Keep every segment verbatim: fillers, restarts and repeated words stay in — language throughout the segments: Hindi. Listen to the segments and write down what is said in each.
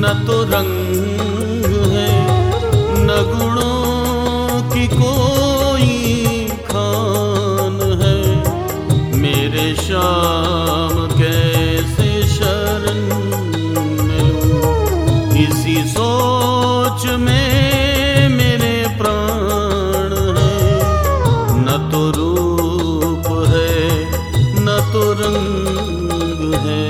न तो रंग है न गुणों की कोई खान है। मेरे श्याम कैसे शरण मिलूं, इसी सोच में मेरे प्राण है। न तो रूप है न तो रंग है।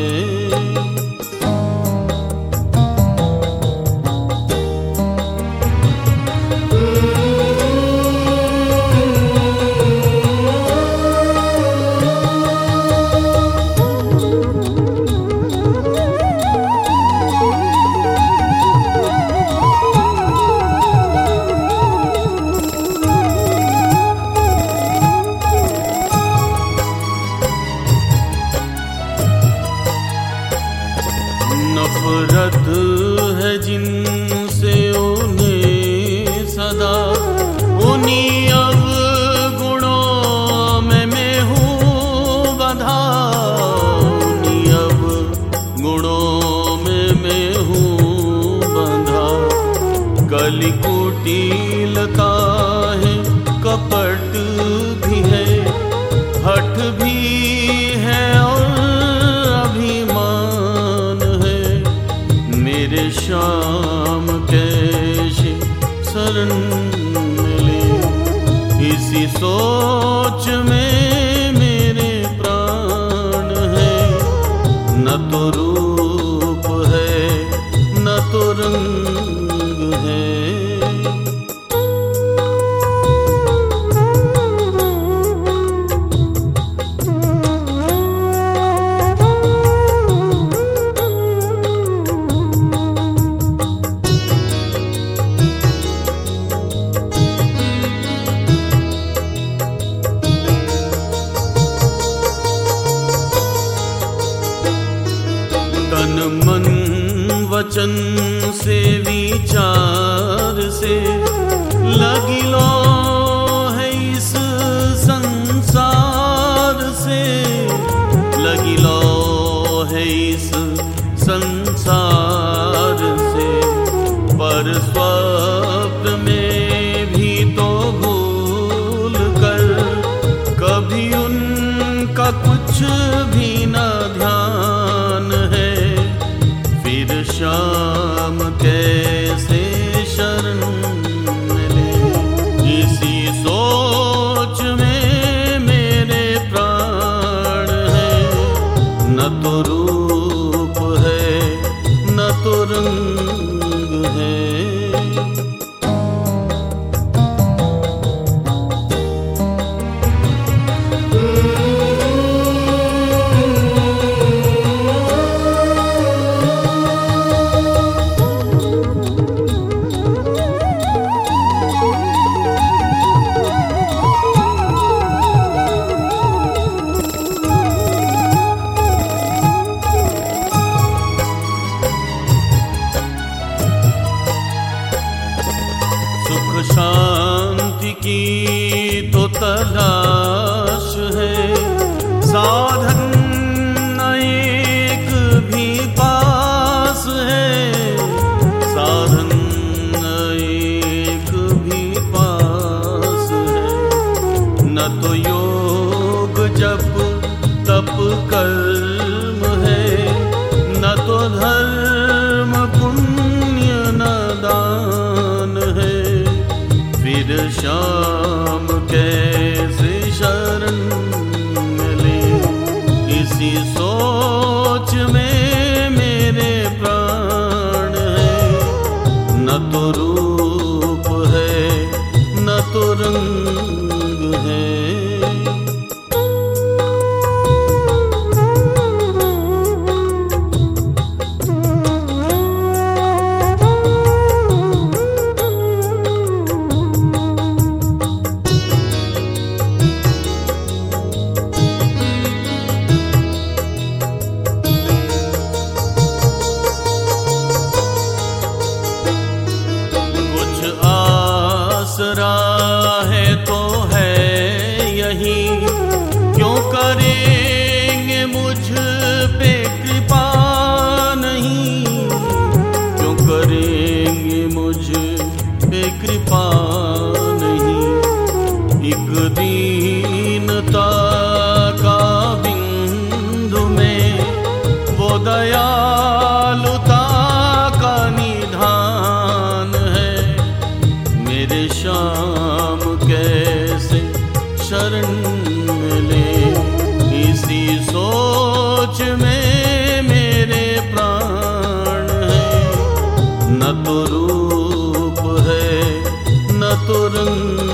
नफरत है जिनसे उन्हें सदा, उन्हीं अवगुणों में मैं हूँ बंधा। उन्हीं अवगुणों में मैं हूँ बंधा। कली कुटिलता है, कपट भी है, हठ भी है और मेरे श्याम कैसे शरण मिले, इसी सोच में मेरे प्राण है। न तो रूप है न तो रंग है। तन मन वचन से विचार से लगी लो है इस संसार से। लगी लो है इस संसार से। पर स्वप्न में भी तो भूल कर कभी उनका कुछ भी न ध्यान है। फिर श्याम कैसे शरण मिले, इसी सोच में मेरे प्राण है। न तो रूप है न तो रंग है। शांति की तो तलाश है, साधन एक भी पास है। साधन एक भी पास है। न तो योग जप तप कर्म है, न तो धर्म पुण्य न दान है। फिर श्याम कैसे शरण मिले, इसी सोच में मेरे प्राण है। न तो रूप है न तो रंग है। शरण मिले। इसी सोच में मेरे प्राण है, न तो रूप है न तो रंग